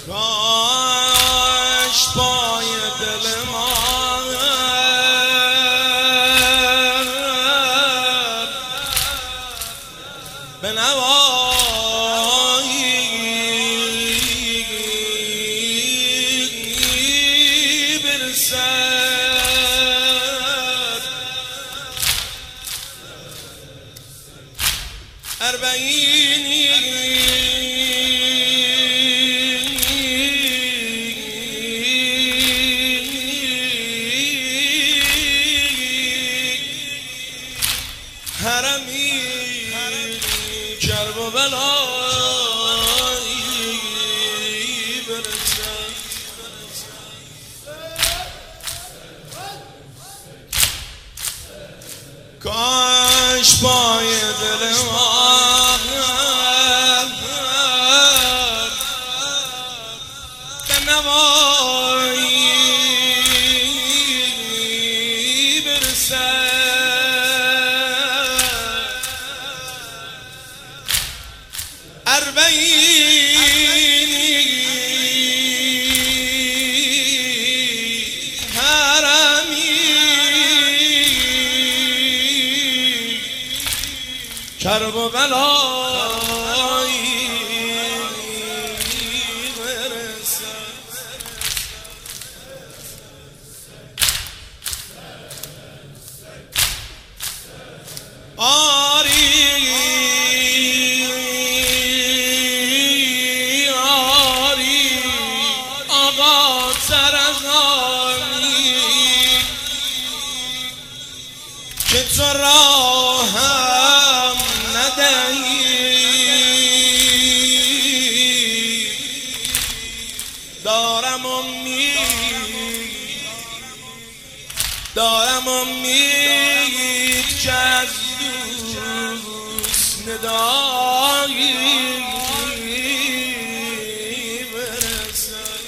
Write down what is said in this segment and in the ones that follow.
کاش پای دل ما به نوایی برسد. 40 حرمی کرب و بلایی برسد. کاش پای دل ما به نوایی برسد. 40 حرمی کرب و بلایی برسد. آری آری آقا سرزانی که تو راهم ندهی. دارم امید که از دوست ندایی برسد.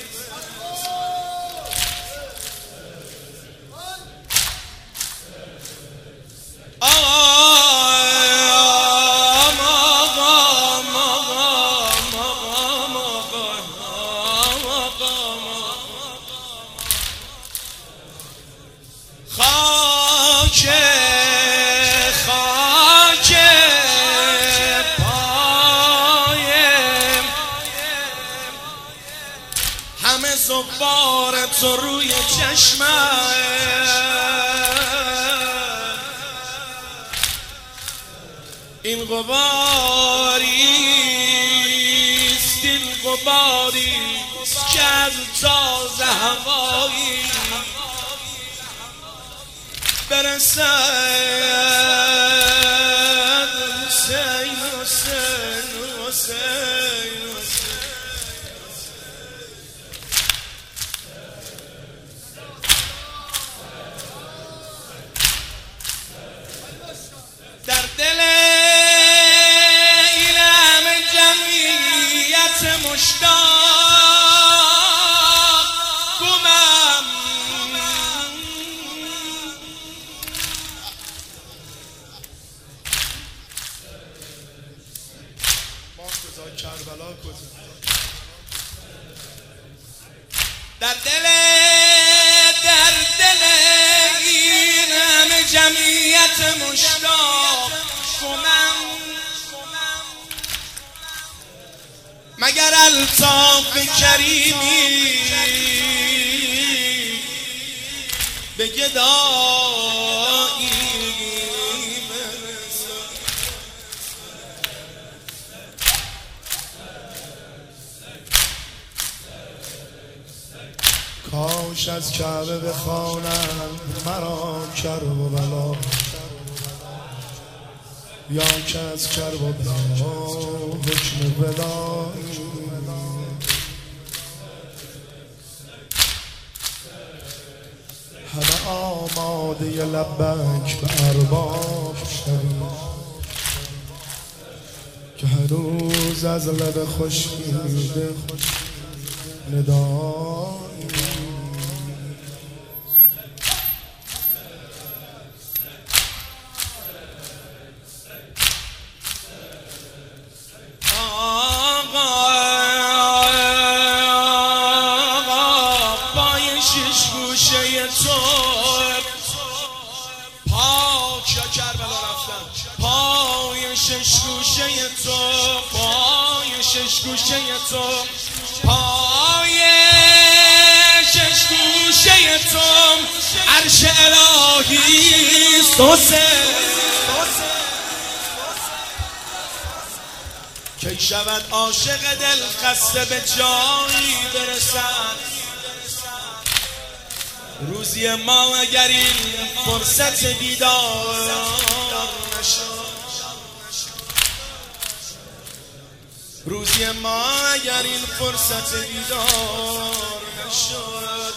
خاک پایم همه زبار تو روی چشمم. این غباریست که از تازه هوایی برسد. حسین حسین حسین در دل این همه جمعیت مشتاق گمم کربلا کجا. در دل این همه جمعیت مشتاق گمم مگر الطاف کریمی به گدایی کاش از کعبه بخوانند مرا کرب و بلا، یا که از کرب و بلا حکم ولایی. همه آماده لبک به ارباب شویم که هر روز از لب خشکیده ندایی. شش گوشه تو، پای شش گوشه تو عرش الهی سوسه. کی شود عاشق دل خسته به جایی برسد، روزی ما اگر این فرصت دیدار نشد، روزی ما اگر این فرصت دیدار نشد،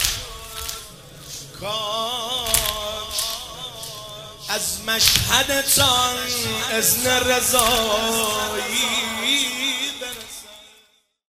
کاش از مشهدتان اذن رضایی